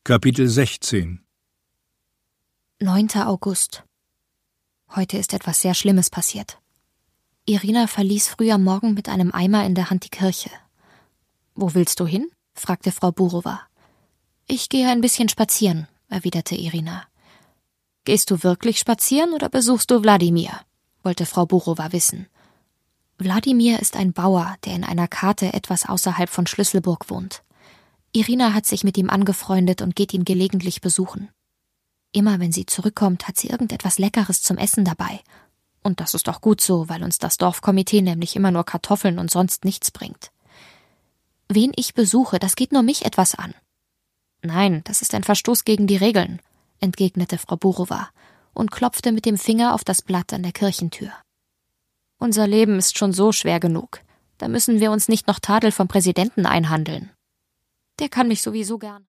Kapitel 16 9. August. Heute ist etwas sehr Schlimmes passiert. Irina verließ früh am Morgen mit einem Eimer in der Hand die Kirche. »Wo willst du hin?« fragte Frau Burowa. »Ich gehe ein bisschen spazieren«, erwiderte Irina. »Gehst du wirklich spazieren oder besuchst du Wladimir?« wollte Frau Burowa wissen. Wladimir ist ein Bauer, der in einer Karte etwas außerhalb von Schlüsselburg wohnt. Irina hat sich mit ihm angefreundet und geht ihn gelegentlich besuchen. Immer wenn sie zurückkommt, hat sie irgendetwas Leckeres zum Essen dabei. Und das ist auch gut so, weil uns das Dorfkomitee nämlich immer nur Kartoffeln und sonst nichts bringt. Wen ich besuche, das geht nur mich etwas an. »Nein, das ist ein Verstoß gegen die Regeln«, entgegnete Frau Burowa und klopfte mit dem Finger auf das Blatt an der Kirchentür. »Unser Leben ist schon so schwer genug. Da müssen wir uns nicht noch Tadel vom Präsidenten einhandeln. Der kann mich sowieso gern.«